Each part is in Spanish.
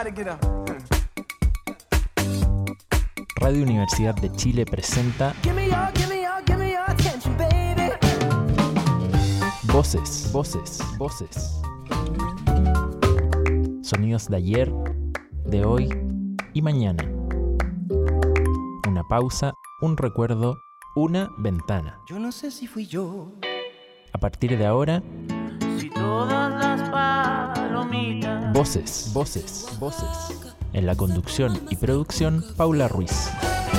Radio Universidad de Chile presenta Voces, voces, voces. Sonidos de ayer, de hoy y mañana. Una pausa, un recuerdo, una ventana. Yo no sé si fui yo. A partir de ahora, Si todas las palomitas. voces, voces, voces. En la conducción y producción, Paula Ruiz.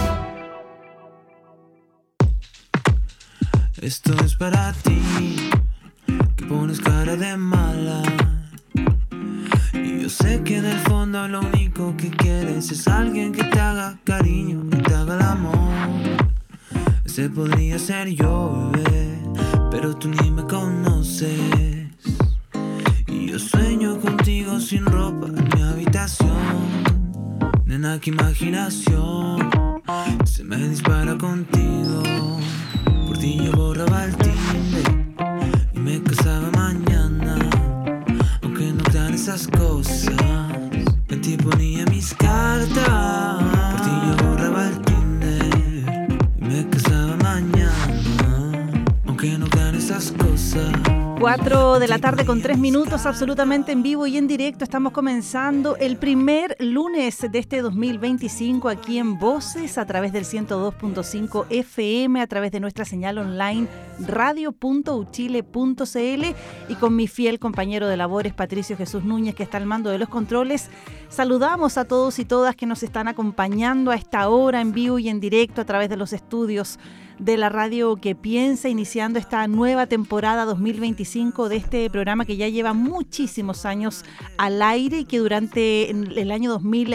Esto es para ti, que pones cara de mala. Y yo sé que en el fondo lo único que quieres es alguien que te haga cariño, que te haga el amor. Ese podría ser yo, bebé, pero tú ni me conoces. Y yo sueño contigo sin ropa en mi habitación. Nena, qué imaginación se me dispara contigo. Por ti yo borraba el Tinder y me casaba mañana. Aunque no crean esas cosas, en ti ponía mis cartas. Por ti yo borraba el Tinder y me casaba mañana. Aunque no crean esas cosas. 4 de la tarde con 3 minutos, absolutamente en vivo y en directo. Estamos comenzando el primer lunes de este 2025 aquí en Voces a través del 102.5 FM, a través de nuestra señal online radio.uchile.cl y con mi fiel compañero de labores Patricio Jesús Núñez, que está al mando de los controles. Saludamos a todos y todas que nos están acompañando a esta hora en vivo y en directo a través de los estudios de la radio que piensa, iniciando esta nueva temporada 2025 de este programa que ya lleva muchísimos años al aire y que durante el año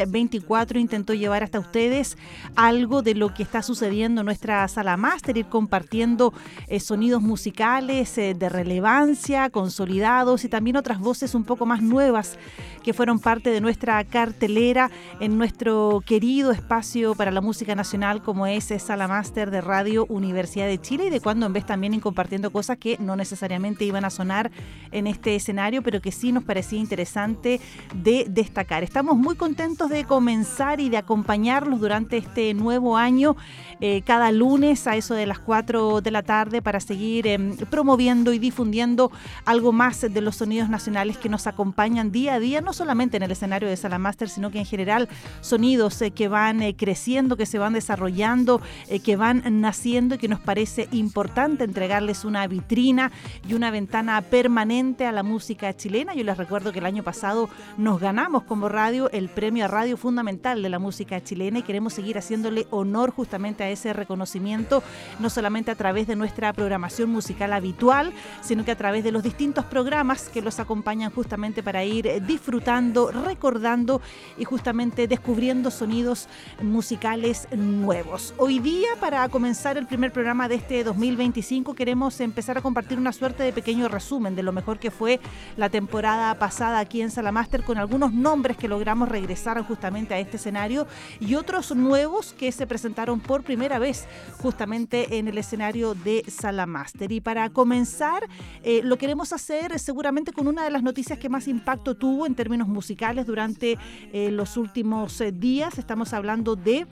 2024 intentó llevar hasta ustedes algo de lo que está sucediendo en nuestra sala máster, ir compartiendo sonidos musicales de relevancia, consolidados y también otras voces un poco más nuevas que fueron parte de nuestra cartelera en nuestro querido espacio para la música nacional como es Sala Máster de Radio Universidad de Chile, y de cuando en vez también en compartiendo cosas que no necesariamente iban a sonar en este escenario, pero que sí nos parecía interesante de destacar. Estamos muy contentos de comenzar y de acompañarlos durante este nuevo año, cada lunes a eso de las 4 de la tarde para seguir promoviendo y difundiendo algo más de los sonidos nacionales que nos acompañan día a día, no solamente en el escenario de Sala Máster, sino que en general sonidos que van creciendo, que se van desarrollando, que van naciendo y que nos parece importante entregarles una vitrina y una ventana permanente a la música chilena. Yo les recuerdo que el año pasado nos ganamos como radio el premio a Radio Fundamental de la música chilena y queremos seguir haciéndole honor justamente a ese reconocimiento, no solamente a través de nuestra programación musical habitual, sino que a través de los distintos programas que los acompañan justamente para ir disfrutando, recordando y justamente descubriendo sonidos musicales nuevos. Hoy día, para comenzar el primer programa de este 2025, queremos empezar a compartir una suerte de pequeño resumen de lo mejor que fue la temporada pasada aquí en Sala Máster, con algunos nombres que logramos regresar justamente a este escenario y otros nuevos que se presentaron por primera vez justamente en el escenario de Sala Máster. Y para comenzar, lo queremos hacer seguramente con una de las noticias que más impacto tuvo en términos musicales durante los últimos días. Estamos hablando de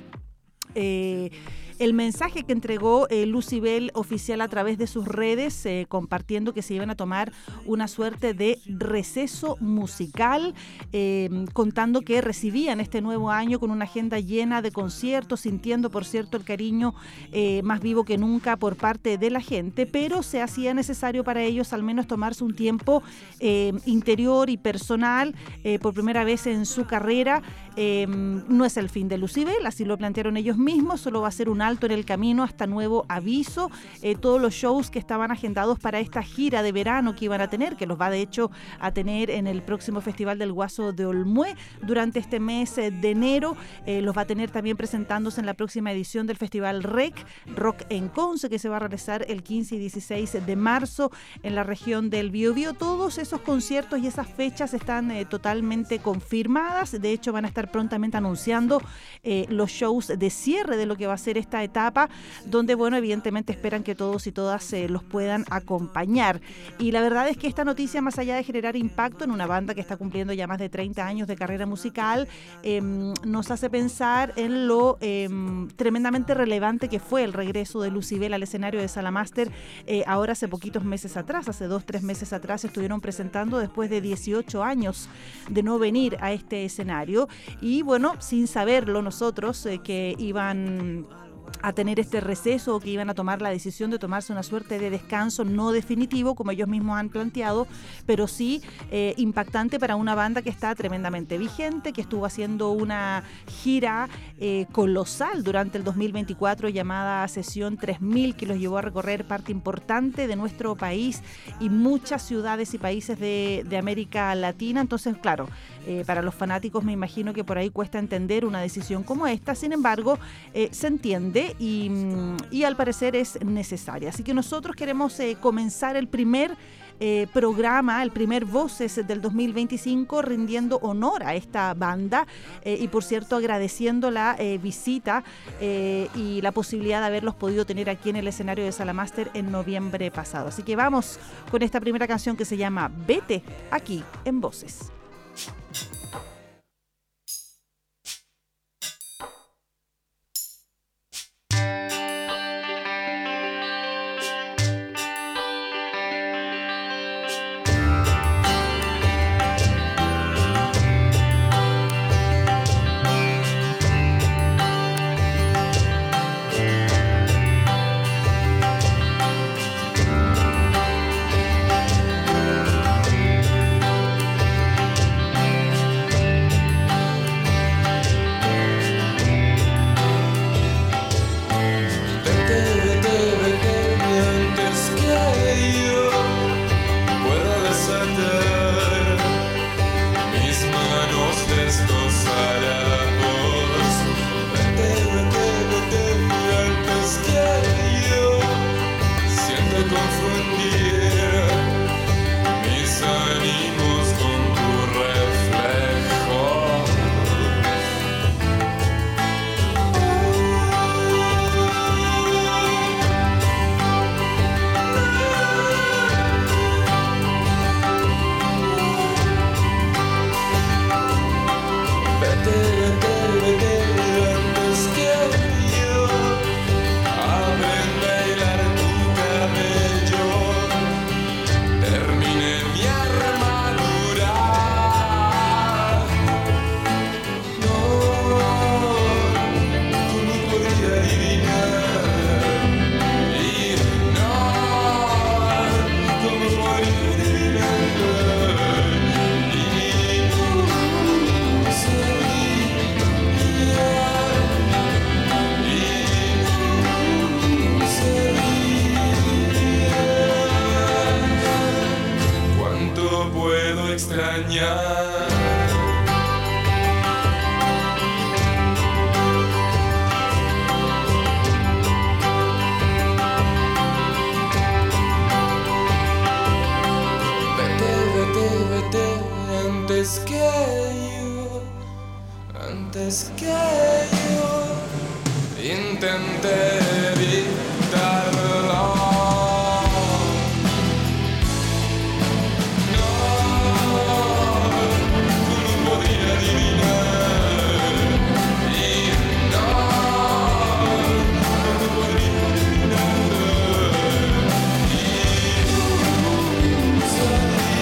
el mensaje que entregó Lucybell oficial a través de sus redes, compartiendo que se iban a tomar una suerte de receso musical, contando que recibían este nuevo año con una agenda llena de conciertos, sintiendo, por cierto, el cariño más vivo que nunca por parte de la gente, pero se hacía necesario para ellos al menos tomarse un tiempo interior y personal por primera vez en su carrera. No es el fin de Lucybell, así lo plantearon ellos mismos, solo va a ser un alto en el camino hasta nuevo aviso. Todos los shows que estaban agendados para esta gira de verano que iban a tener, que los va de hecho a tener en el próximo Festival del Guaso de Olmué durante este mes de enero, los va a tener también presentándose en la próxima edición del Festival REC, Rock en Conce, que se va a realizar el 15 y 16 de marzo en la región del Biobío. Todos esos conciertos y esas fechas están totalmente confirmadas. De hecho, van a estar prontamente anunciando los shows de cierre de lo que va a ser esta esta etapa, donde, bueno, evidentemente esperan que todos y todas los puedan acompañar. Y la verdad es que esta noticia, más allá de generar impacto en una banda que está cumpliendo ya más de 30 años de carrera musical, nos hace pensar en lo tremendamente relevante que fue el regreso de Lucybell al escenario de Salamaster ahora hace poquitos meses atrás, hace 2-3 meses atrás estuvieron presentando después de 18 años de no venir a este escenario y bueno, sin saberlo nosotros que iban a tener este receso o que iban a tomar la decisión de tomarse una suerte de descanso no definitivo, como ellos mismos han planteado, pero sí impactante para una banda que está tremendamente vigente, que estuvo haciendo una gira colosal durante el 2024 llamada Sesión 3000, que los llevó a recorrer parte importante de nuestro país y muchas ciudades y países de América Latina. Entonces, claro, para los fanáticos me imagino que por ahí cuesta entender una decisión como esta, sin embargo, se entiende y al parecer es necesaria. Así que nosotros queremos comenzar el primer programa, el primer Voces del 2025, rindiendo honor a esta banda y por cierto agradeciendo la visita y la posibilidad de haberlos podido tener aquí en el escenario de Salamaster en noviembre pasado. Así que vamos con esta primera canción que se llama Vete, aquí en Voces.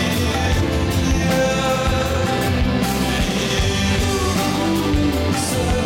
So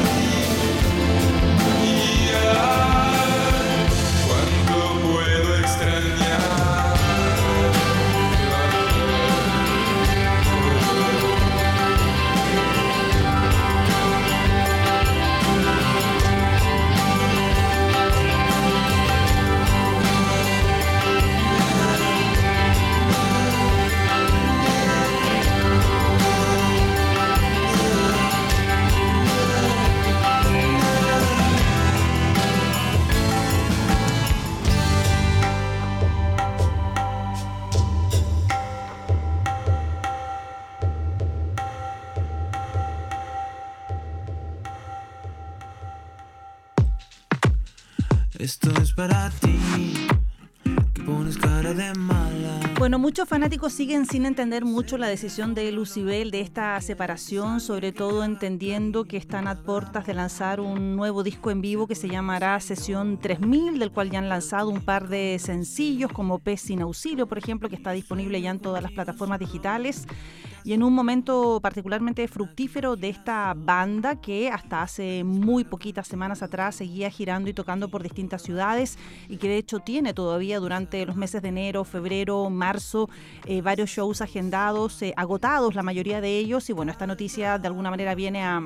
para ti, que pones cara de mala. Bueno, muchos fanáticos siguen sin entender mucho la decisión de Lucybell de esta separación, sobre todo entendiendo que están a puertas de lanzar un nuevo disco en vivo que se llamará Sesión 3000, del cual ya han lanzado un par de sencillos como Pez sin auxilio, por ejemplo, que está disponible ya en todas las plataformas digitales. Y en un momento particularmente fructífero de esta banda que hasta hace muy poquitas semanas atrás seguía girando y tocando por distintas ciudades y que de hecho tiene todavía durante los meses de enero, febrero, marzo varios shows agendados, agotados la mayoría de ellos. Y bueno, esta noticia de alguna manera viene a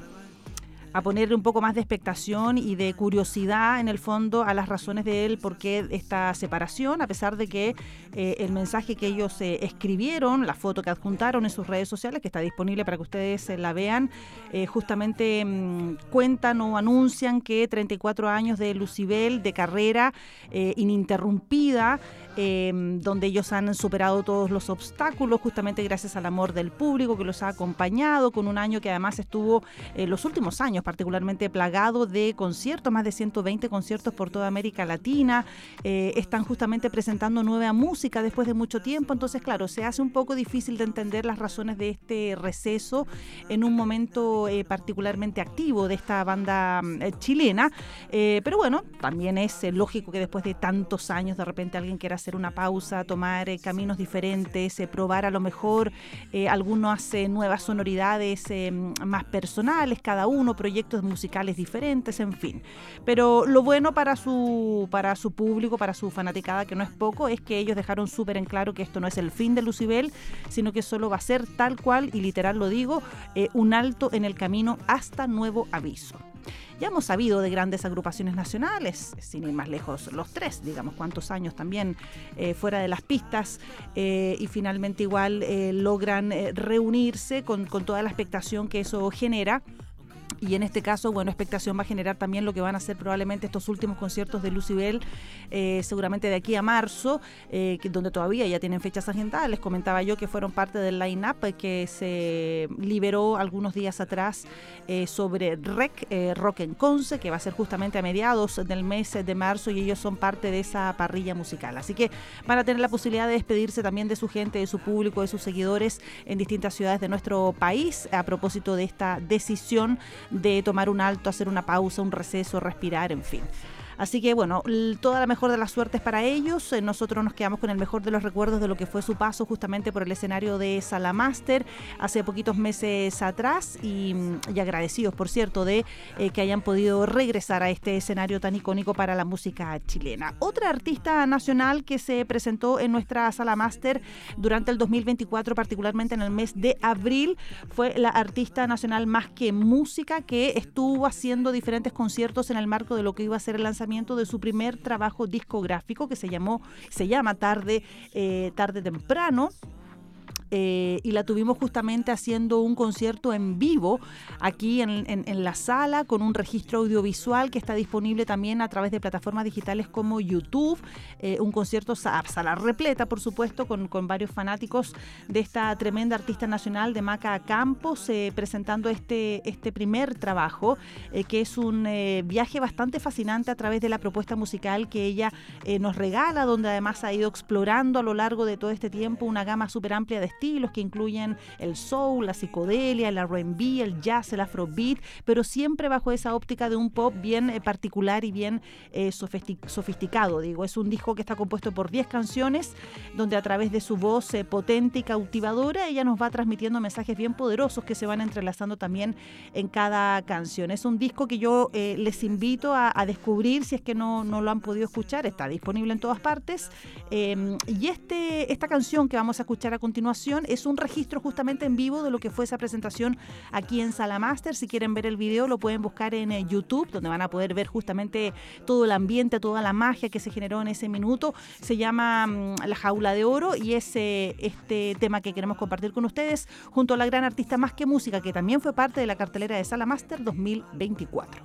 ponerle un poco más de expectación y de curiosidad en el fondo a las razones de él por qué esta separación, a pesar de que el mensaje que ellos escribieron, la foto que adjuntaron en sus redes sociales, que está disponible para que ustedes la vean, justamente cuentan o anuncian que 34 años de Lucybell, de carrera ininterrumpida, donde ellos han superado todos los obstáculos justamente gracias al amor del público que los ha acompañado, con un año que además estuvo los últimos años particularmente plagado de conciertos, más de 120 conciertos por toda América Latina. Están justamente presentando nueva música después de mucho tiempo, entonces claro, se hace un poco difícil de entender las razones de este receso en un momento particularmente activo de esta banda chilena, pero bueno, también es lógico que después de tantos años de repente alguien quiera hacer una pausa, tomar caminos diferentes, probar a lo mejor algunas nuevas sonoridades más personales, cada uno, proyectos musicales diferentes, en fin. Pero lo bueno para su público, para su fanaticada, que no es poco, es que ellos dejaron súper en claro que esto no es el fin de Lucybell, sino que solo va a ser tal cual, y literal lo digo, un alto en el camino hasta nuevo aviso. Ya hemos sabido de grandes agrupaciones nacionales, sin ir más lejos, los tres, digamos, cuántos años también fuera de las pistas, y finalmente igual logran reunirse con toda la expectación que eso genera. Y en este caso, bueno, expectación va a generar también lo que van a ser probablemente estos últimos conciertos de Lucybell, seguramente de aquí a marzo, donde todavía ya tienen fechas agendadas. Les comentaba yo que fueron parte del line-up que se liberó algunos días atrás sobre Rock en Conce, que va a ser justamente a mediados del mes de marzo, y ellos son parte de esa parrilla musical. Así que van a tener la posibilidad de despedirse también de su gente, de su público, de sus seguidores en distintas ciudades de nuestro país, a propósito de esta decisión de tomar un alto, hacer una pausa, un receso, respirar, en fin. Así que bueno, toda la mejor de las suertes para ellos. Nosotros nos quedamos con el mejor de los recuerdos de lo que fue su paso justamente por el escenario de Salamaster hace poquitos meses atrás, y agradecidos, por cierto, de que hayan podido regresar a este escenario tan icónico para la música chilena. Otra artista nacional que se presentó en nuestra Salamaster durante el 2024, particularmente en el mes de abril, fue la artista nacional Más que Música, que estuvo haciendo diferentes conciertos en el marco de lo que iba a ser el lanzamiento de su primer trabajo discográfico, que se llama Tarde Temprano. Y la tuvimos justamente haciendo un concierto en vivo aquí en la sala, con un registro audiovisual que está disponible también a través de plataformas digitales como YouTube. Un concierto sala repleta, por supuesto, con varios fanáticos de esta tremenda artista nacional de Maca Campos, presentando este primer trabajo, que es un viaje bastante fascinante a través de la propuesta musical que ella nos regala, donde además ha ido explorando a lo largo de todo este tiempo una gama súper amplia de estilos que incluyen el soul, la psicodelia, el R&B, el jazz, el afrobeat, pero siempre bajo esa óptica de un pop bien particular y bien sofisticado. Digo, es un disco que está compuesto por 10 canciones, donde a través de su voz potente y cautivadora, ella nos va transmitiendo mensajes bien poderosos que se van entrelazando también en cada canción. Es un disco que yo les invito a descubrir si es que no lo han podido escuchar. Está disponible en todas partes, y esta canción que vamos a escuchar a continuación es un registro justamente en vivo de lo que fue esa presentación aquí en Salamaster. Si quieren ver el video, lo pueden buscar en YouTube, donde van a poder ver justamente todo el ambiente, toda la magia que se generó en ese minuto. Se llama La Jaula de Oro, y es este tema que queremos compartir con ustedes junto a la gran artista Más que Música, que también fue parte de la cartelera de Salamaster 2024.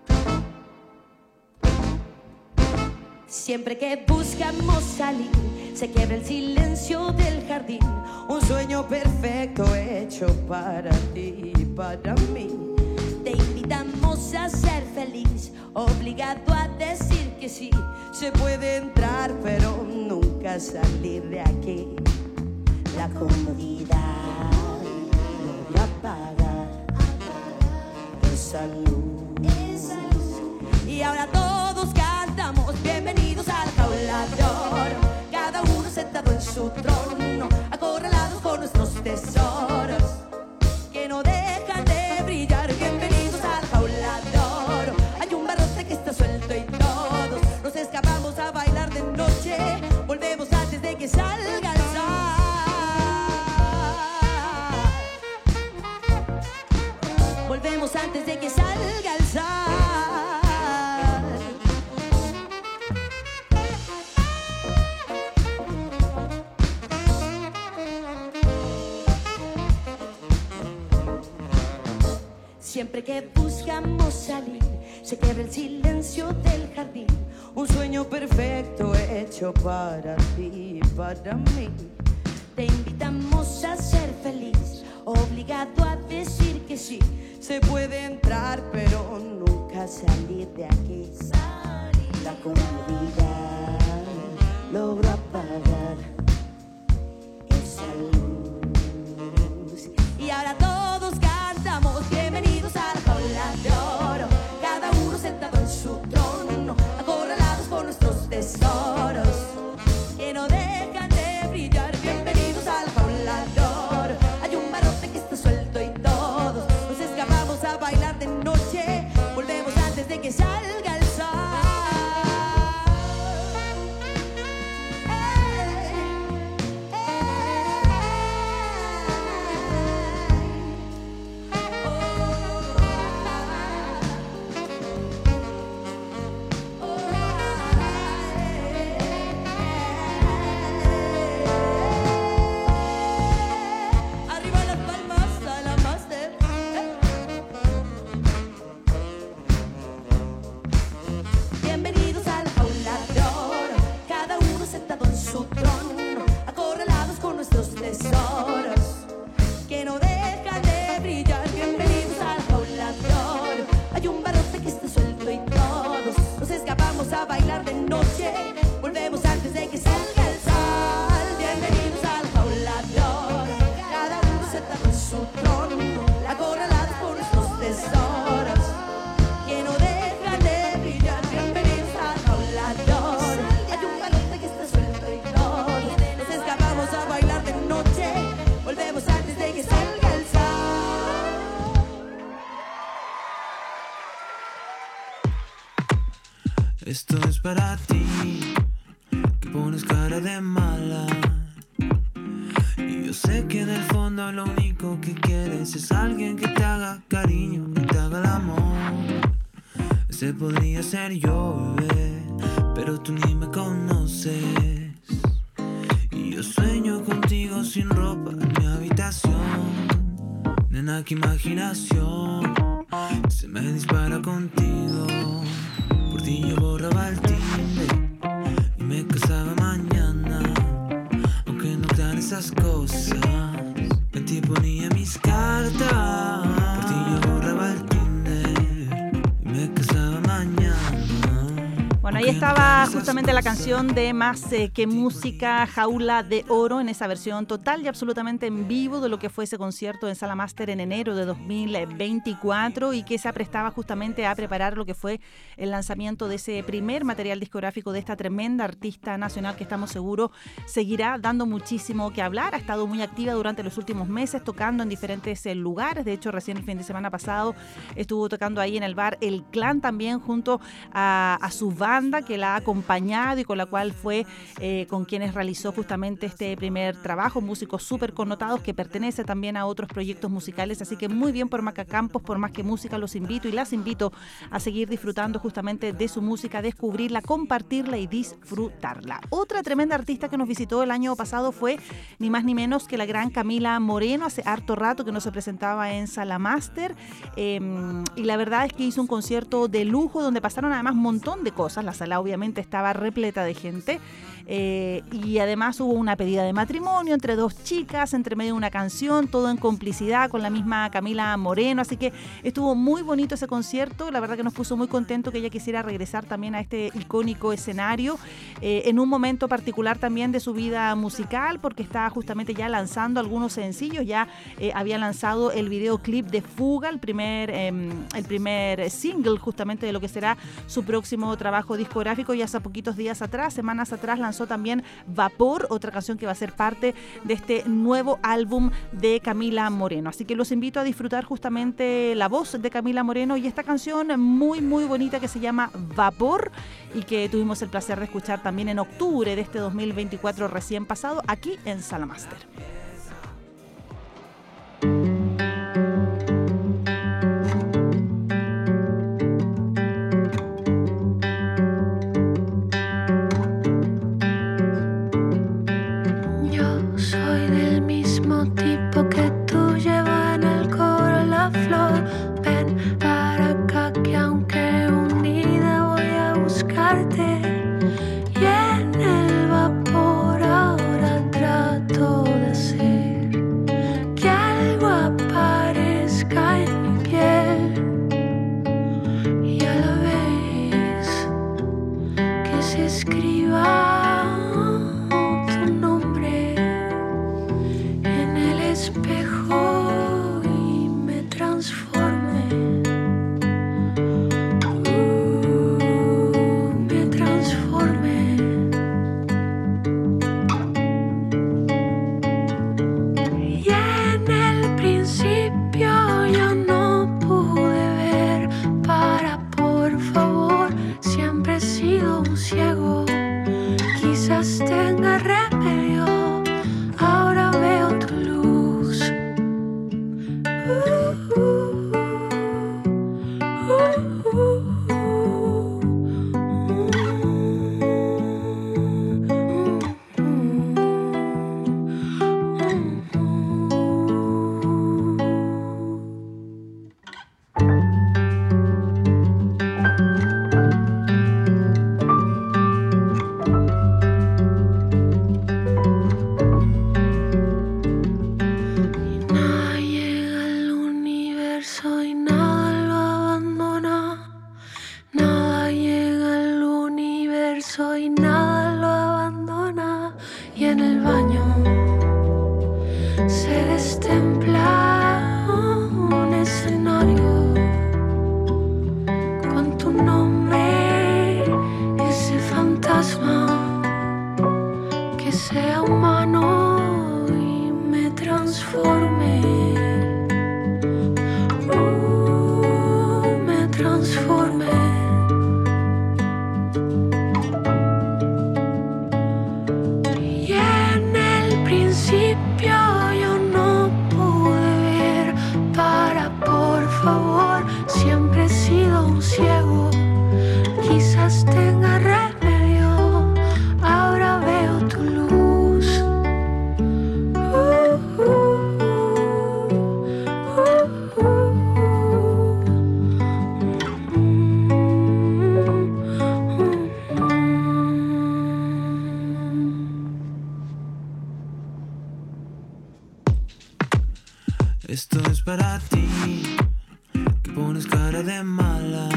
Siempre que buscamos salir se quiebra el silencio del jardín. Un sueño perfecto hecho para ti y para mí. Te invitamos a ser feliz, obligado a decir que sí. Se puede entrar pero nunca salir de aquí. La comodidad no apaga esa luz. Y ahora todos cantamos bienvenidos al jaula de oro. Cada uno sentado en su trono, acorralados por nuestros tesoros que no dejan de brillar. Bienvenidos al jaula de oro. Hay un barrote que está suelto y todos nos escapamos a bailar de noche. Volvemos antes de que salga el sol. Volvemos antes de que salga el sol. Siempre que buscamos salir, se quiebra el silencio del jardín. Un sueño perfecto hecho para ti y para mí. Te invitamos a ser feliz, obligado a decir que sí. Se puede entrar pero nunca salir de aquí. La comodidad logró apagar esa luz. Y ahora todos cantamos bienvenidos al jaula de oro. Cada uno sentado en su trono, acorralados por nuestros tesoros que no dejan de brillar. Bienvenidos al jaula de oro. Hay un barrote que está suelto y todos nos escapamos a bailar de noche. Volvemos antes de que salga el sol. Arriba las palmas a la máster. Bienvenidos al jaula de oro. Cada uno sentado en su trono, acorralados con nuestros tesoros que no dejan de brillar. Bienvenidos al jaula de oro. Hay un barrote que está suelto y todos nos escapamos a bailar de noche. Volvemos antes de que salga el sol. Bienvenidos al jaula de oro. Cada uno sentado en su trono, acorralados por nuestros tesoros que no dejan de brillar. Bienvenidos al jaula de oro. Hay un barrote que está suelto y todos nos escapamos a bailar de noche. Volvemos antes de que salga el sol. Esto es para ti, que pones cara de mala. Y yo sé que en el fondo lo único que quieres es alguien que te haga cariño, que te haga el amor. Ese podría ser yo, bebé, pero tú ni me conoces. Y yo sueño contigo sin ropa en mi habitación. Nena, qué imaginación se me dispara contigo. Por ti yo borraba el Tinder y me casaba mañana. Aunque no crean esas cosas, en ti ponía mis cartas. Por ti yo borraba el Tinder y me casaba mañana. Bueno, ahí estaba justamente la canción de Más que Música, Jaula de Oro, en esa versión total y absolutamente en vivo de lo que fue ese concierto en Sala Máster en enero de 2024 y que se aprestaba justamente a preparar lo que fue el lanzamiento de ese primer material discográfico de esta tremenda artista nacional que estamos seguros seguirá dando muchísimo que hablar. Ha estado muy activa durante los últimos meses, tocando en diferentes lugares. De hecho, recién el fin de semana pasado estuvo tocando ahí en el bar El Clan también junto a su banda que la ha acompañado y con la cual fue con quienes realizó justamente este primer trabajo, músicos súper connotados que pertenece también a otros proyectos musicales, así que muy bien por Maca Campos, por Más que Música. Los invito y las invito a seguir disfrutando justamente de su música, descubrirla, compartirla y disfrutarla. Otra tremenda artista que nos visitó el año pasado fue ni más ni menos que la gran Camila Moreno. Hace harto rato que no se presentaba en Sala Máster y la verdad es que hizo un concierto de lujo donde pasaron además un montón de cosas. la sala obviamente estaba repleta de gente. Y además hubo una pedida de matrimonio entre dos chicas, entre medio de una canción, todo en complicidad con la misma Camila Moreno, así que estuvo muy bonito ese concierto. La verdad que nos puso muy contento que ella quisiera regresar también a este icónico escenario, en un momento particular también de su vida musical, porque está justamente ya lanzando algunos sencillos. Ya había lanzado el videoclip de Fuga, el primer single justamente de lo que será su próximo trabajo discográfico, y hace poquitos días atrás, semanas atrás, lanzó también Vapor, otra canción que va a ser parte de este nuevo álbum de Camila Moreno. Así que los invito a disfrutar justamente la voz de Camila Moreno y esta canción muy muy bonita que se llama Vapor, y que tuvimos el placer de escuchar también en octubre de este 2024 recién pasado aquí en Sala Master. Que tú llevas en el coro la flor. Ven para acá que aunque unida voy a buscarte. Y en el vapor ahora trato de hacer que algo aparezca en mi piel, y a la vez que se escriba espejo y me transforme, me transforme. Y en el principio yo no pude ver para, por favor, siempre he sido un ciego, quizás tenga remedio. Ahora veo tu luz. Esto es para ti, que pones cara de mala.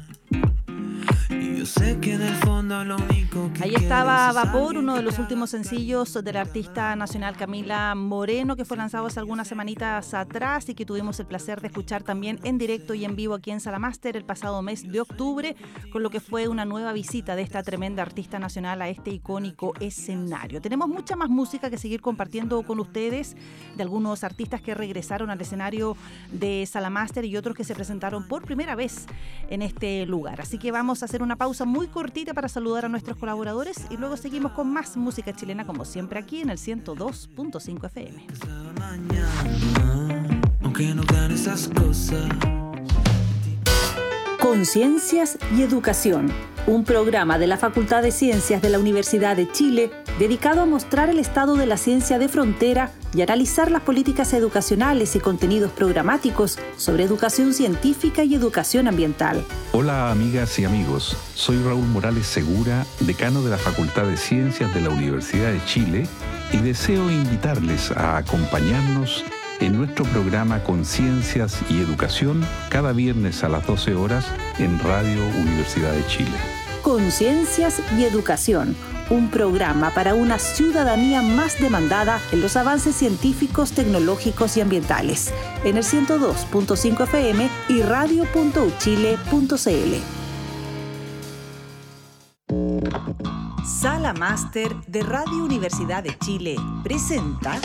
Y yo sé que en el fondo lo único que ahí estaba Vapor, uno de los últimos sencillos de la artista nacional Camila Moreno, que fue lanzado hace algunas semanitas atrás y que tuvimos el placer de escuchar también en directo y en vivo aquí en Sala Master el pasado mes de octubre, con lo que fue una nueva visita de esta tremenda artista nacional a este icónico escenario. Tenemos mucha más música que seguir compartiendo con ustedes, de algunos artistas que regresaron al escenario de Sala Master y otros que se presentaron por primera vez en este lugar. Así que vamos a hacer una pausa muy cortita para saludar a nuestros colaboradores y luego seguimos con más música chilena, como siempre aquí en el 102.5 FM. Aunque no ganen esas cosas. Conciencias y Educación, un programa de la Facultad de Ciencias de la Universidad de Chile dedicado a mostrar el estado de la ciencia de frontera y analizar las políticas educacionales y contenidos programáticos sobre educación científica y educación ambiental. Hola amigas y amigos, soy Raúl Morales Segura, decano de la Facultad de Ciencias de la Universidad de Chile y deseo invitarles a acompañarnos en nuestro programa Conciencias y Educación cada viernes a las 12 horas en Radio Universidad de Chile. Conciencias y Educación, un programa para una ciudadanía más demandada en los avances científicos, tecnológicos y ambientales, en el 102.5 FM y radio.uchile.cl. Sala Máster de Radio Universidad de Chile presenta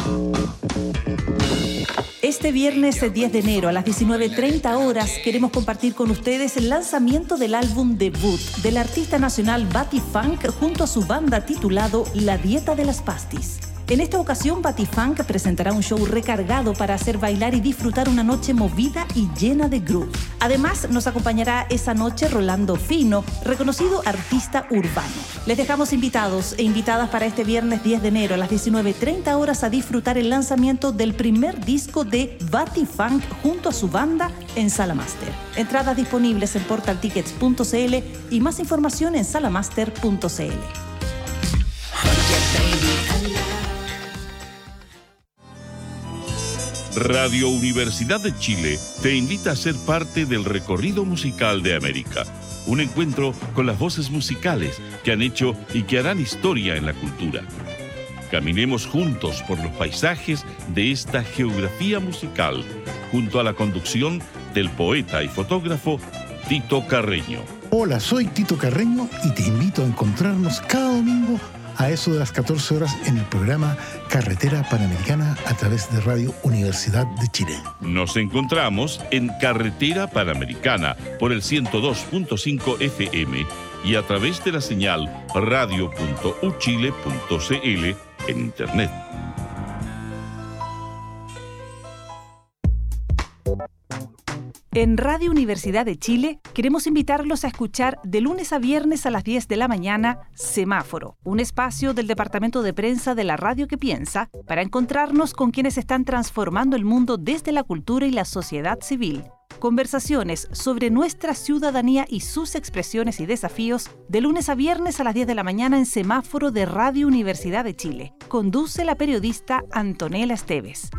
este viernes 10 de enero a las 19:30 horas queremos compartir con ustedes el lanzamiento del álbum debut del artista nacional Batifunk junto a su banda titulado La Dieta de las Pastis. En esta ocasión, Batifunk presentará un show recargado para hacer bailar y disfrutar una noche movida y llena de groove. Además, nos acompañará esa noche Rolando Fino, reconocido artista urbano. Les dejamos invitados e invitadas para este viernes 10 de enero a las 19:30 horas a disfrutar el lanzamiento del primer disco de Batifunk junto a su banda en Sala Máster. Entradas disponibles en portaltickets.cl y más información en salamaster.cl. Radio Universidad de Chile te invita a ser parte del recorrido musical de América. Un encuentro con las voces musicales que han hecho y que harán historia en la cultura. Caminemos juntos por los paisajes de esta geografía musical, junto a la conducción del poeta y fotógrafo Tito Carreño. Hola, soy Tito Carreño y te invito a encontrarnos cada domingo a eso de las 14 horas en el programa Carretera Panamericana a través de Radio Universidad de Chile. Nos encontramos en Carretera Panamericana por el 102.5 FM y a través de la señal radio.uchile.cl en Internet. En Radio Universidad de Chile queremos invitarlos a escuchar de lunes a viernes a las 10 de la mañana Semáforo, un espacio del Departamento de Prensa de la Radio que Piensa para encontrarnos con quienes están transformando el mundo desde la cultura y la sociedad civil. Conversaciones sobre nuestra ciudadanía y sus expresiones y desafíos de lunes a viernes a las 10 de la mañana en Semáforo de Radio Universidad de Chile. Conduce la periodista Antonella Esteves.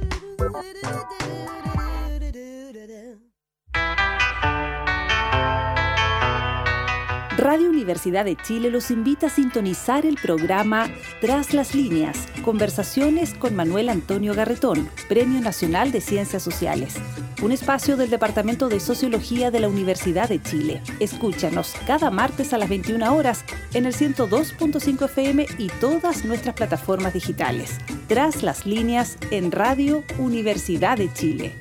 Radio Universidad de Chile los invita a sintonizar el programa Tras las Líneas, conversaciones con Manuel Antonio Garretón, Premio Nacional de Ciencias Sociales. Un espacio del Departamento de Sociología de la Universidad de Chile. Escúchanos cada martes a las 21 horas en el 102.5 FM y todas nuestras plataformas digitales. Tras las Líneas en Radio Universidad de Chile.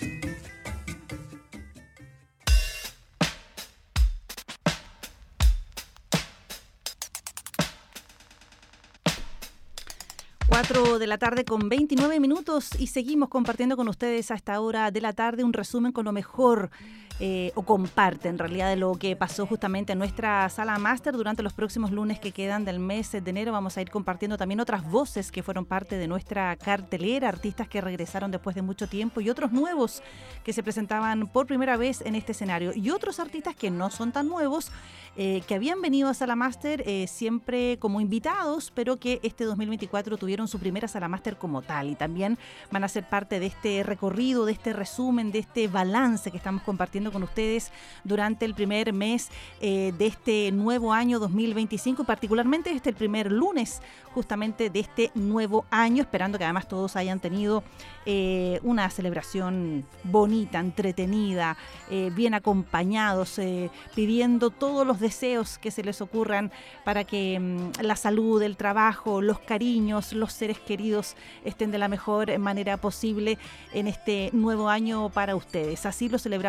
De la tarde con 29 minutos y seguimos compartiendo con ustedes a esta hora de la tarde un resumen con lo mejor o comparte en realidad de lo que pasó justamente en nuestra sala máster durante los próximos lunes que quedan del mes de enero. Vamos a ir compartiendo también otras voces que fueron parte de nuestra cartelera, artistas que regresaron después de mucho tiempo y otros nuevos que se presentaban por primera vez en este escenario y otros artistas que no son tan nuevos, que habían venido a Sala Máster siempre como invitados, pero que este 2024 tuvieron su primera Sala Máster como tal y también van a ser parte de este recorrido, de este resumen, de este balance que estamos compartiendo con ustedes durante el primer mes de este nuevo año 2025, particularmente este el primer lunes justamente de este nuevo año, esperando que además todos hayan tenido una celebración bonita, entretenida, bien acompañados, pidiendo todos los deseos que se les ocurran para que la salud, el trabajo, los cariños, los seres queridos estén de la mejor manera posible en este nuevo año para ustedes. Así lo celebramos nosotros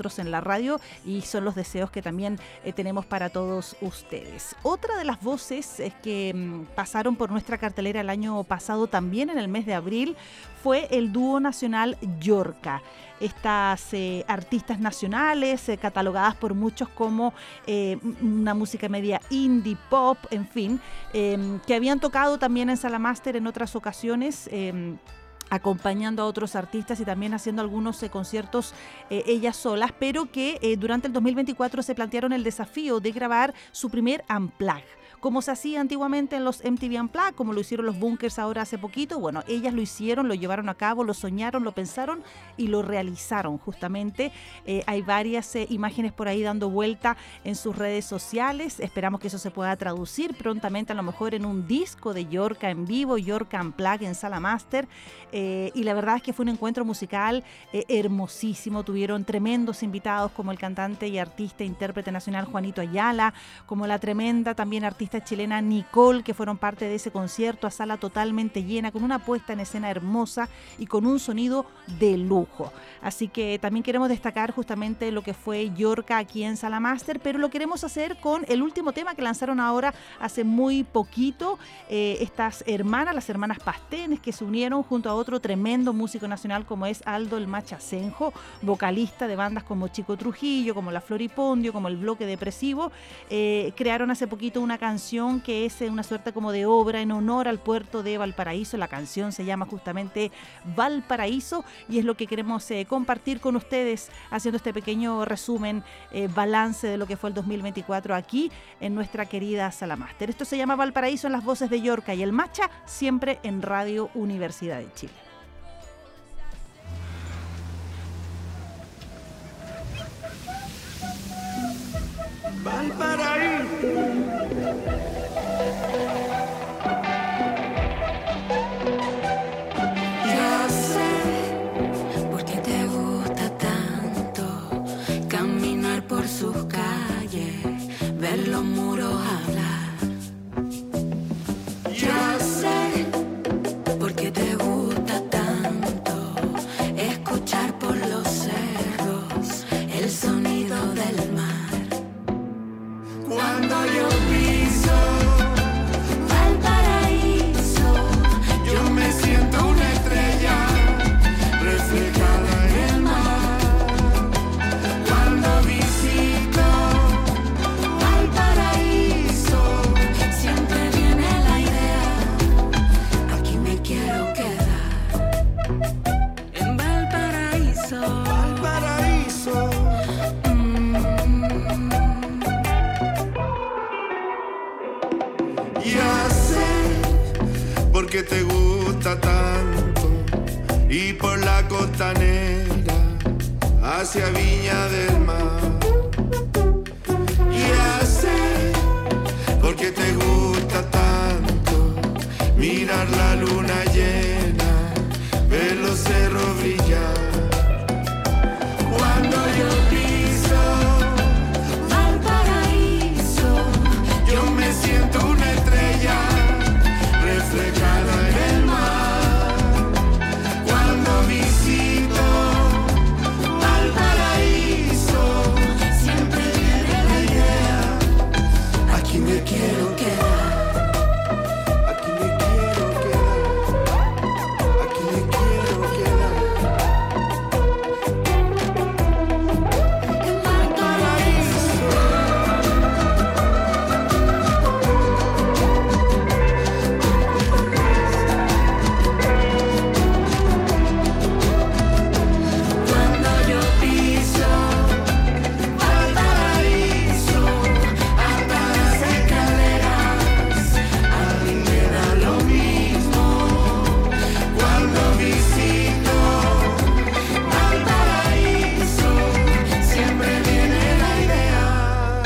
nosotros en la radio y son los deseos que también tenemos para todos ustedes. Otra de las voces que pasaron por nuestra cartelera el año pasado, también en el mes de abril, fue el dúo nacional Yorka. Estas artistas nacionales, catalogadas por muchos como una música media indie pop, en fin, que habían tocado también en Sala Master en otras ocasiones, acompañando a otros artistas y también haciendo algunos conciertos ellas solas, pero que durante el 2024 se plantearon el desafío de grabar su primer Unplugged, como se hacía antiguamente en los MTV Unplugged, como lo hicieron los Bunkers ahora hace poquito. Bueno, ellas lo hicieron, lo llevaron a cabo, lo soñaron, lo pensaron y lo realizaron justamente. Hay varias imágenes por ahí dando vuelta en sus redes sociales. Esperamos que eso se pueda traducir prontamente, a lo mejor en un disco de Yorka en vivo, Yorka Unplugged en Sala Master. Y la verdad es que fue un encuentro musical hermosísimo. Tuvieron tremendos invitados como el cantante y artista e intérprete nacional Juanito Ayala, como la tremenda también artista chilena Nicole, que fueron parte de ese concierto a sala totalmente llena, con una puesta en escena hermosa y con un sonido de lujo. Así que también queremos destacar justamente lo que fue Yorka aquí en Sala Master, pero lo queremos hacer con el último tema que lanzaron ahora hace muy poquito, estas hermanas, las hermanas Pastenes, que se unieron junto a otro tremendo músico nacional como es Aldo el Machacenjo, vocalista de bandas como Chico Trujillo, como La Floripondio, como El Bloque Depresivo. Crearon hace poquito una canción que es una suerte como de obra en honor al puerto de Valparaíso. La canción se llama justamente Valparaíso y es lo que queremos compartir con ustedes, haciendo este pequeño resumen, balance de lo que fue el 2024 aquí en nuestra querida Sala Master. Esto se llama Valparaíso en las voces de Yorka y el Macha, siempre en Radio Universidad de Chile. Valparaíso. Ya sé por qué te gusta tanto caminar por sus calles, ver los muros hablar. Ya sé por qué te gusta tanto escuchar por los cerros el sonido del mar. Cuando yo piso Valparaíso, Yo me siento una estrella reflejada en el mar. cuando visito Valparaíso, siempre viene la idea, aquí me quiero quedar, en Valparaíso. Valparaíso. Ya sé por qué te gusta tanto y por la costanera hacia Viña del Mar. Ya sé por qué te gusta tanto mirar la luna llena, ver los cerros brillar. Cuando yo piso Valparaíso, Yo me siento una estrella reflejada en el mar. Cuando visito Valparaíso, siempre viene la idea, aquí me quiero quedar. Aquí me quiero quedar. Aquí me quiero quedar. en Valparaíso. Cuando yo piso Valparaíso, hasta las escaleras a mí me da lo mismo. Cuando visito Valparaíso, siempre viene la idea,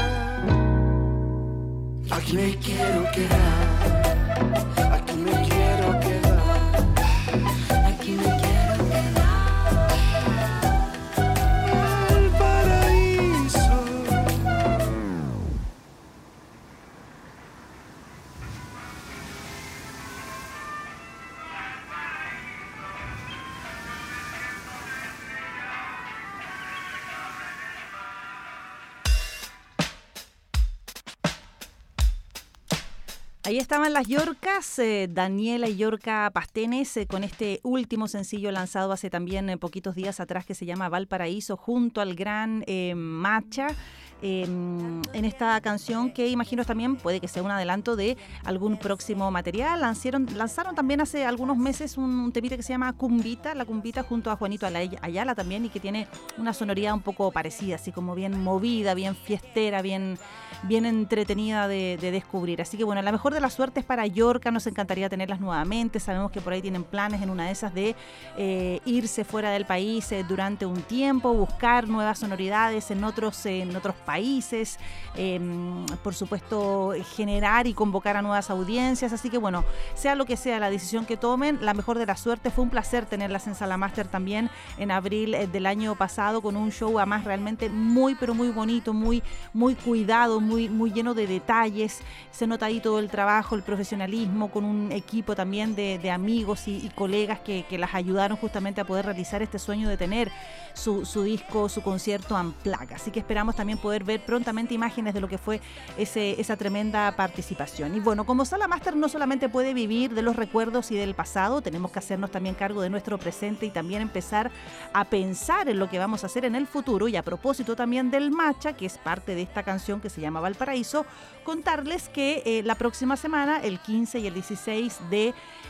aquí me quiero quedar. Aquí me quiero quedar. aquí me quiero quedar. Valparaíso. Ahí estaban las Yorcas, Daniela y Yorca Pastenes, con este último sencillo lanzado hace también poquitos días atrás que se llama Valparaíso, junto al gran Macha. En esta canción que imagino también puede que sea un adelanto de algún próximo material. Lanzaron también hace algunos meses un temita que se llama Cumbita, la Cumbita junto a Juanito Ayala también, y que tiene una sonoridad un poco parecida, así como bien movida, bien fiestera, bien entretenida de descubrir. Así que bueno, la mejor de las suertes para Yorca, nos encantaría tenerlas nuevamente. Sabemos que por ahí tienen planes en una de esas de irse fuera del país durante un tiempo, buscar nuevas sonoridades en otros países, por supuesto generar y convocar a nuevas audiencias. Así que bueno, sea lo que sea la decisión que tomen, la mejor de la suerte. Fue un placer tenerlas en Sala Master también en abril del año pasado, con un show además realmente muy pero muy bonito, muy cuidado, muy lleno de detalles. Se nota ahí todo el trabajo, el profesionalismo, con un equipo también de amigos y colegas que las ayudaron justamente a poder realizar este sueño de tener su disco, su concierto unplugged. Así que esperamos también poder ver prontamente imágenes de lo que fue esa tremenda participación. Y bueno, como Sala Master no solamente puede vivir de los recuerdos y del pasado, tenemos que hacernos también cargo de nuestro presente y también empezar a pensar en lo que vamos a hacer en el futuro. Y a propósito también del Macha, que es parte de esta canción que se llama Valparaíso, contarles que la próxima semana, el 15 y el 16 de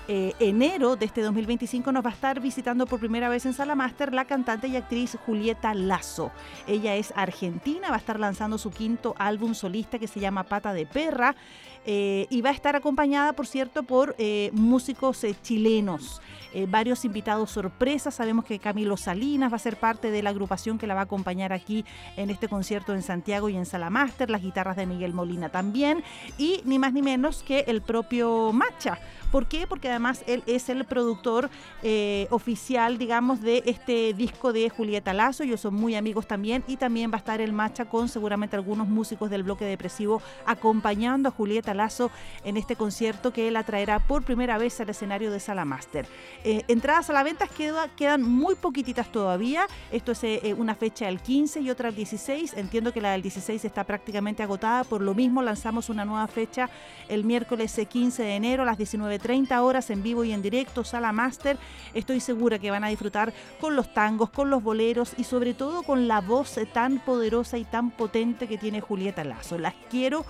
enero de este 2025, nos va a estar visitando por primera vez en Sala Master la cantante y actriz Julieta Lazo. Ella es argentina, va a estar lanzando su quinto álbum solista que se llama Pata de Perra, y va a estar acompañada, por cierto, por músicos chilenos, varios invitados sorpresas. Sabemos que Camilo Salinas va a ser parte de la agrupación que la va a acompañar aquí en este concierto en Santiago y en Sala Master, las guitarras de Miguel Molina también, y ni más ni menos que el propio Macha. ¿Por qué? Porque además él es el productor oficial, digamos, de este disco de Julieta Lazo. Ellos son muy amigos también, y también va a estar el Macha con seguramente algunos músicos del bloque depresivo acompañando a Julieta Lazo en este concierto que él traerá por primera vez al escenario de Sala Master. Entradas a la venta quedan muy poquititas todavía. Esto es una fecha el 15 y otra el 16. Entiendo que la del 16 está prácticamente agotada. Por lo mismo lanzamos una nueva fecha el miércoles 15 de enero a las 19:30 horas en vivo y en directo, Sala Master. Estoy segura que van a disfrutar con los tangos, con los boleros y sobre todo con la voz tan poderosa y tan potente que tiene Julieta Lazo. Las quiero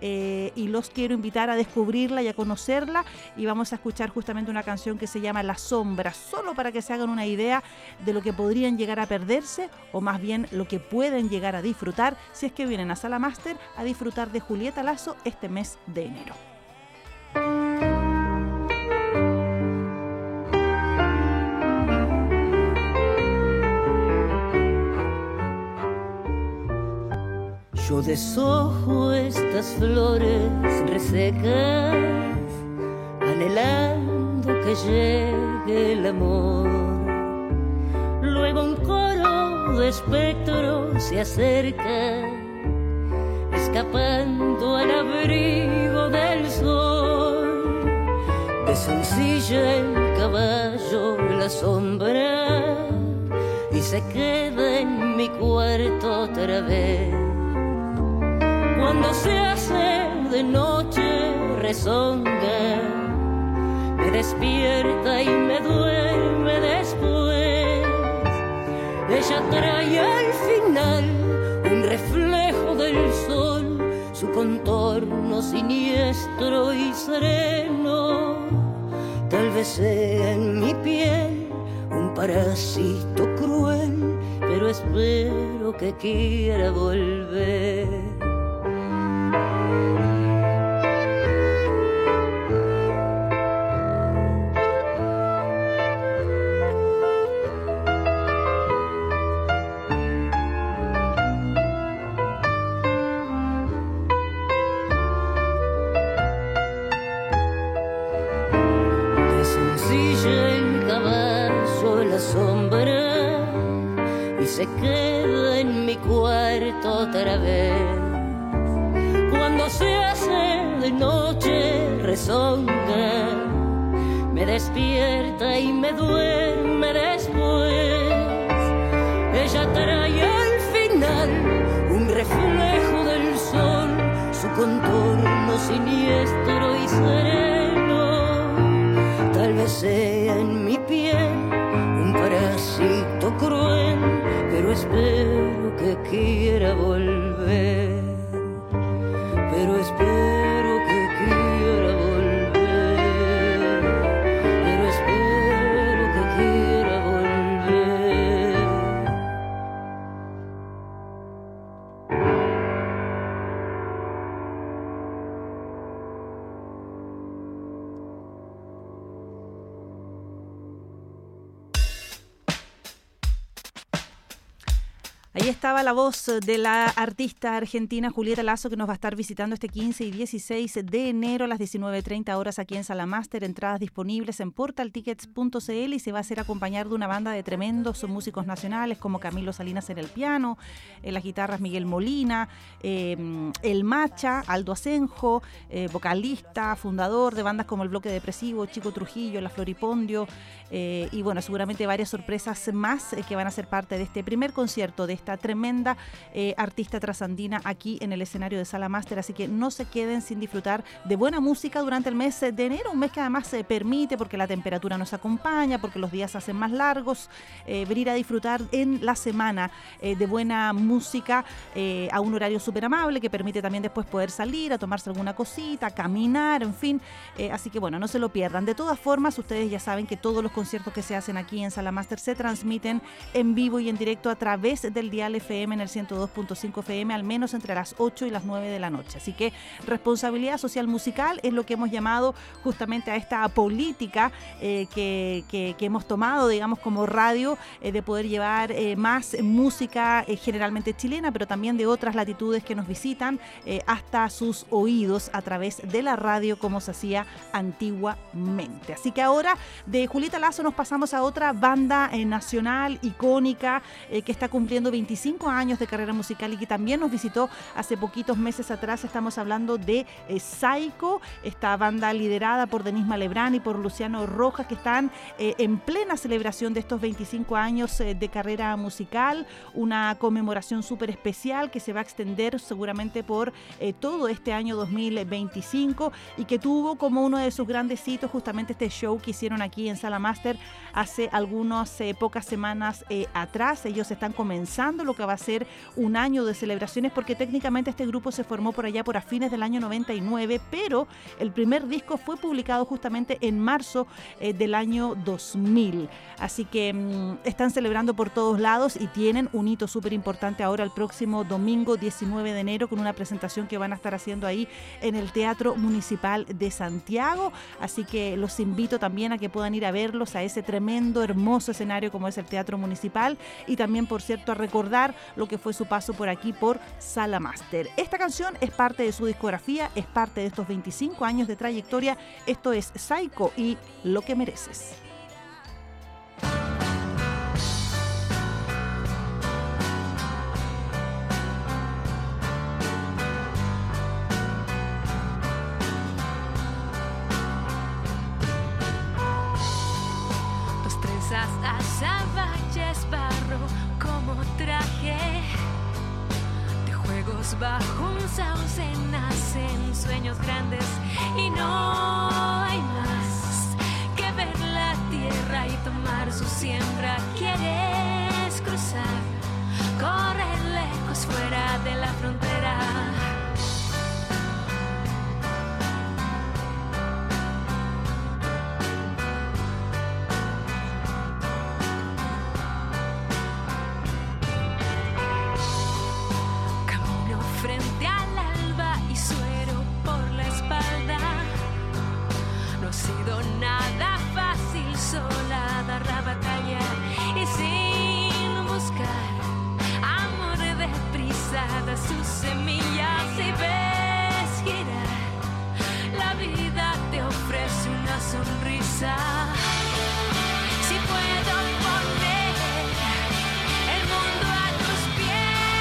y los quiero invitar a descubrirla y a conocerla, y vamos a escuchar justamente una canción que se llama La Sombra, solo para que se hagan una idea de lo que podrían llegar a perderse, o más bien lo que pueden llegar a disfrutar si es que vienen a Sala Master a disfrutar de Julieta Lazo este mes de enero. Yo deshojo estas flores resecas, anhelando que llegue el amor. Luego un coro de espectros se acerca, escapando al abrigo del sol. Desencilla el caballo la sombra y se queda en mi cuarto otra vez. Cuando se hace de noche rezonga, me despierta y me duerme después. Ella trae al final un reflejo del sol, su contorno siniestro y sereno. Tal vez sea en mi piel un parásito cruel, pero espero que quiera volver. Se queda en mi cuarto otra vez. Cuando se hace de noche rezonga, me despierta y me duerme después. Ella trae al final un reflejo del sol, su contorno siniestro y Ahí estaba la voz de la artista argentina Julieta Lazo, que nos va a estar visitando este 15 y 16 de enero a las 19:30 horas aquí en Sala Máster. Entradas disponibles en portaltickets.cl y se va a hacer acompañar de una banda de tremendos músicos nacionales como Camilo Salinas en el piano, en las guitarras Miguel Molina, El Macha, Aldo Asenjo, vocalista, fundador de bandas como El Bloque Depresivo, Chico Trujillo, La Floripondio, y bueno, seguramente varias sorpresas más que van a ser parte de este primer concierto de esta tremenda artista trasandina aquí en el escenario de Sala Máster. Así que no se queden sin disfrutar de buena música durante el mes de enero, un mes que además se permite porque la temperatura nos acompaña, porque los días se hacen más largos, venir a disfrutar en la semana de buena música a un horario súper amable que permite también después poder salir a tomarse alguna cosita, caminar, en fin, así que bueno, no se lo pierdan. De todas formas, ustedes ya saben que todos los conciertos que se hacen aquí en Sala Máster se transmiten en vivo y en directo a través del dial FM en el 102.5 FM, al menos entre las 8 y las 9 de la noche. Así que responsabilidad social musical es lo que hemos llamado justamente a esta política que hemos tomado, digamos, como radio, de poder llevar más música generalmente chilena, pero también de otras latitudes que nos visitan hasta sus oídos a través de la radio, como se hacía antiguamente. Así que ahora de Julieta Lazo nos pasamos a otra banda nacional icónica que está cumpliendo 25 años de carrera musical y que también nos visitó hace poquitos meses atrás. Estamos hablando de Saiko, esta banda liderada por Denise Malebrán y por Luciano Rojas, que están en plena celebración de estos 25 años de carrera musical, una conmemoración súper especial que se va a extender seguramente por todo este año 2025 y que tuvo como uno de sus grandes hitos justamente este show que hicieron aquí en Sala Máster hace algunas pocas semanas atrás. Ellos están comenzando lo que va a ser un año de celebraciones, porque técnicamente este grupo se formó por allá por a fines del año 99, pero el primer disco fue publicado justamente en marzo del año 2000. Así que están celebrando por todos lados y tienen un hito súper importante ahora el próximo domingo 19 de enero con una presentación que van a estar haciendo ahí en el Teatro Municipal de Santiago. Así que los invito también a que puedan ir a verlos a ese tremendo, hermoso escenario como es el Teatro Municipal, y también, por cierto, a recordar lo que fue su paso por aquí por Sala Máster. Esta canción es parte de su discografía, es parte de estos 25 años de trayectoria. Esto es Saiko y Lo que mereces. Tus trenzas azabaches barro como traje de juegos bajo un sauce, nacen sueños grandes y no hay más que ver la tierra y tomar su siembra. Quieres cruzar, correr lejos fuera de la frontera. Frente al alba y suero por la espalda. No ha sido nada fácil, sola dar la batalla y sin buscar amor deprisa da sus semillas y ves girar. La vida te ofrece una sonrisa. Si puedo poner el mundo a tus pies,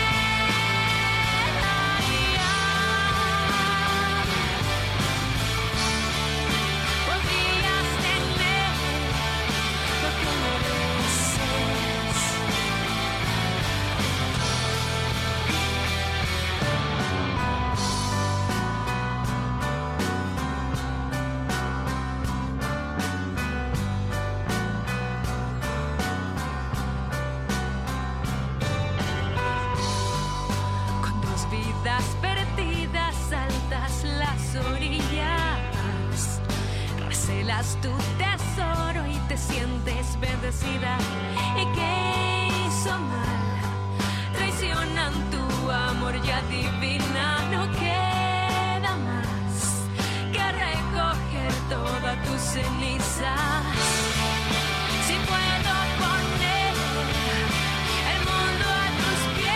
perdidas, saltas las orillas, recelas tu tesoro y te sientes bendecida. ¿Y qué hizo mal? Traicionan tu amor ya divina. No queda más que recoger todas tus cenizas. Si puedo poner el mundo a tus pies,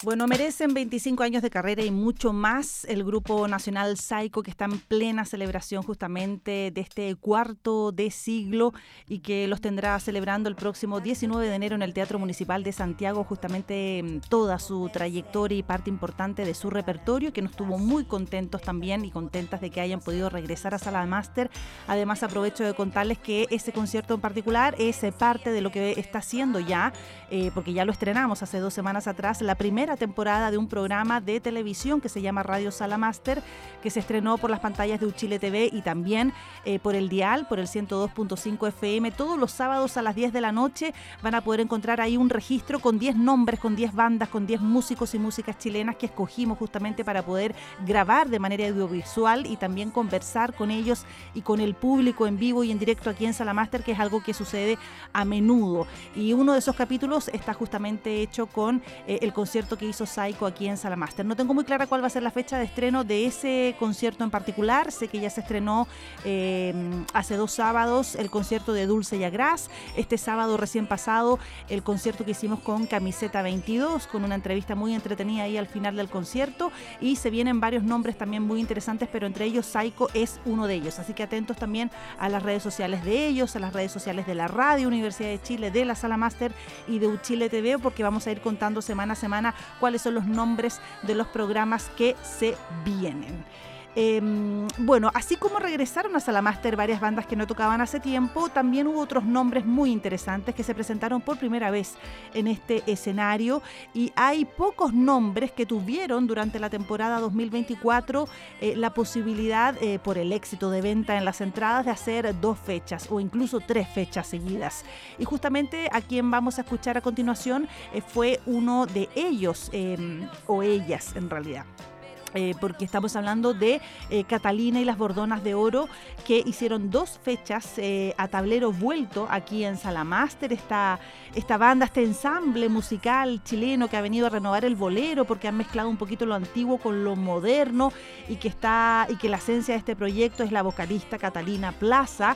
Bueno, merecen 25 años de carrera y mucho más el Grupo Nacional Saiko, que está en plena celebración justamente de este cuarto de siglo y que los tendrá celebrando el próximo 19 de enero en el Teatro Municipal de Santiago, justamente toda su trayectoria y parte importante de su repertorio, que nos tuvo muy contentos también y contentas de que hayan podido regresar a Sala Máster. Además, aprovecho de contarles que ese concierto en particular es parte de lo que está haciendo ya, porque ya lo estrenamos hace 2 semanas atrás, la primera temporada de un programa de televisión que se llama Radio Sala Máster, que se estrenó por las pantallas de Uchile TV y también por el dial, por el 102.5 FM. Todos los sábados a las 10 de la noche van a poder encontrar ahí un registro con 10 nombres, con 10 bandas, con 10 músicos y músicas chilenas que escogimos justamente para poder grabar de manera audiovisual y también conversar con ellos y con el público en vivo y en directo aquí en Sala Máster, que es algo que sucede a menudo. Y uno de esos capítulos está justamente hecho con el concierto que hizo Saiko aquí en Sala Máster. No tengo muy clara cuál va a ser la fecha de estreno de ese concierto en particular. Sé que ya se estrenó hace 2 sábados el concierto de Dulce y Agraz. Este sábado recién pasado el concierto que hicimos con Camiseta 22, con una entrevista muy entretenida ahí al final del concierto, y se vienen varios nombres también muy interesantes, pero entre ellos Saiko es uno de ellos. Así que atentos también a las redes sociales de ellos, a las redes sociales de la Radio Universidad de Chile, de la Sala Máster y de Uchile TV, porque vamos a ir contando semana a semana cuáles son los nombres de los programas que se vienen. Bueno, así como regresaron a Sala Máster varias bandas que no tocaban hace tiempo, también hubo otros nombres muy interesantes que se presentaron por primera vez en este escenario, y hay pocos nombres que tuvieron durante la temporada 2024 la posibilidad, por el éxito de venta en las entradas, de hacer 2 fechas o incluso 3 fechas seguidas. Y justamente a quien vamos a escuchar a continuación fue uno de ellos, o ellas en realidad. Porque estamos hablando de Catalina y las Bordonas de Oro, que hicieron 2 fechas a tablero vuelto aquí en Sala Máster. Esta banda, este ensamble musical chileno que ha venido a renovar el bolero, porque han mezclado un poquito lo antiguo con lo moderno, y que la esencia de este proyecto es la vocalista Catalina Plaza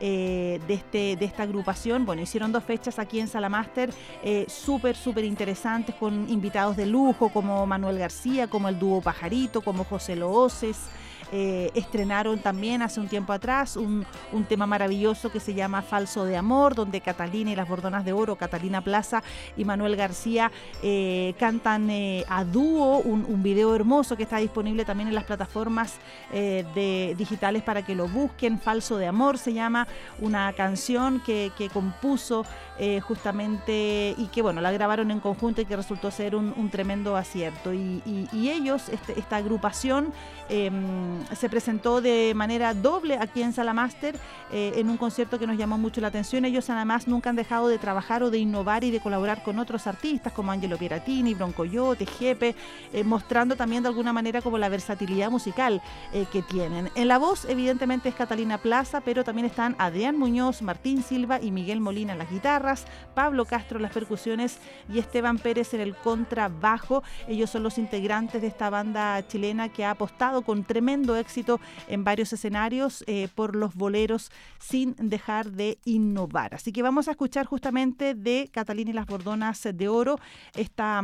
de esta agrupación. Bueno, hicieron 2 fechas aquí en Sala Máster, súper interesantes, con invitados de lujo como Manuel García, como el dúo Pajarito, como José Looces. Estrenaron también hace un tiempo atrás un tema maravilloso que se llama Falso de Amor, donde Catalina y las Bordonas de Oro, Catalina Plaza y Manuel García cantan a dúo, un video hermoso que está disponible también en las plataformas digitales para que lo busquen. Falso de Amor se llama, una canción que compuso justamente, y que bueno, la grabaron en conjunto y que resultó ser un tremendo acierto. Y ellos, esta agrupación, se presentó de manera doble aquí en Sala Máster en un concierto que nos llamó mucho la atención. Ellos además nunca han dejado de trabajar o de innovar y de colaborar con otros artistas como Angelo Pieratini, Broncoyote, Jepe, mostrando también de alguna manera como la versatilidad musical que tienen. En la voz evidentemente es Catalina Plaza, pero también están Adrián Muñoz, Martín Silva y Miguel Molina en las guitarras, Pablo Castro en las percusiones y Esteban Pérez en el contrabajo. Ellos son los integrantes de esta banda chilena que ha apostado con tremendo éxito en varios escenarios por los boleros sin dejar de innovar. Así que vamos a escuchar justamente de Catalina y las Bordonas de Oro esta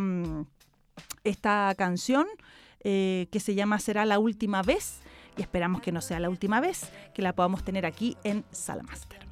canción que se llama Será la última vez, y esperamos que no sea la última vez que la podamos tener aquí en Sala Máster.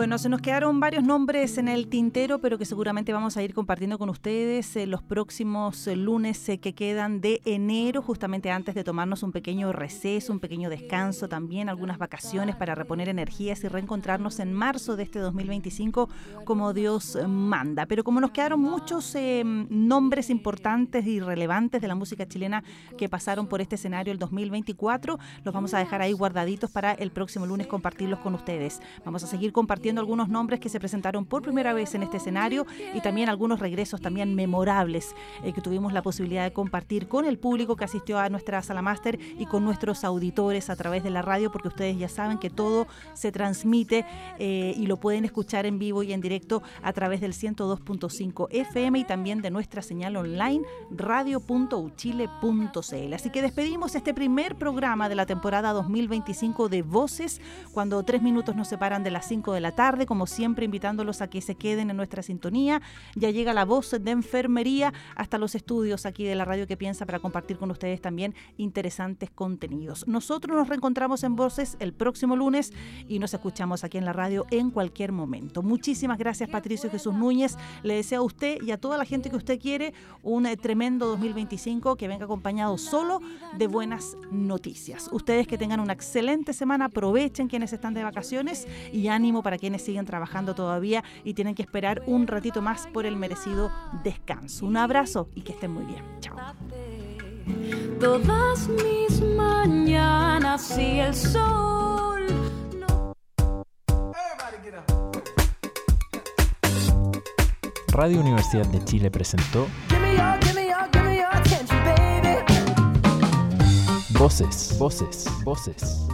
Bueno, se nos quedaron varios nombres en el tintero, pero que seguramente vamos a ir compartiendo con ustedes los próximos lunes que quedan de enero, justamente antes de tomarnos un pequeño receso, un pequeño descanso, también algunas vacaciones para reponer energías y reencontrarnos en marzo de este 2025 como Dios manda. Pero como nos quedaron muchos nombres importantes y relevantes de la música chilena que pasaron por este escenario el 2024, los vamos a dejar ahí guardaditos para el próximo lunes compartirlos con ustedes. Vamos a seguir compartiendo algunos nombres que se presentaron por primera vez en este escenario y también algunos regresos también memorables que tuvimos la posibilidad de compartir con el público que asistió a nuestra sala máster y con nuestros auditores a través de la radio, porque ustedes ya saben que todo se transmite y lo pueden escuchar en vivo y en directo a través del 102.5 FM y también de nuestra señal online radio.uchile.cl. Así que despedimos este primer programa de la temporada 2025 de Voces, cuando 3 minutos nos separan de las 5 de la tarde, como siempre invitándolos a que se queden en nuestra sintonía. Ya llega la voz de enfermería hasta los estudios aquí de la Radio Que Piensa para compartir con ustedes también interesantes contenidos. Nosotros nos reencontramos en Voces el próximo lunes y nos escuchamos aquí en la radio en cualquier momento. Muchísimas gracias, Patricio Jesús Núñez. Le deseo a usted y a toda la gente que usted quiere un tremendo 2025 que venga acompañado solo de buenas noticias. Ustedes que tengan una excelente semana, aprovechen quienes están de vacaciones y ánimo para quienes siguen trabajando todavía y tienen que esperar un ratito más por el merecido descanso. Un abrazo y que estén muy bien. Chao. Todas mis mañanas y el sol. Radio Universidad de Chile presentó Voces, Voces, Voces.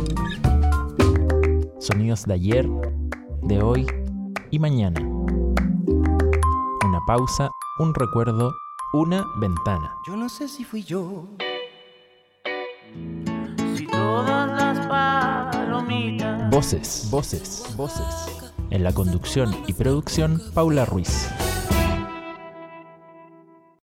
Sonidos de ayer, de hoy y mañana. Una pausa, un recuerdo, una ventana. Yo no sé si fui yo, si todas las palomitas. Voces, Voces, Voces. En la conducción y producción, Paula Ruiz.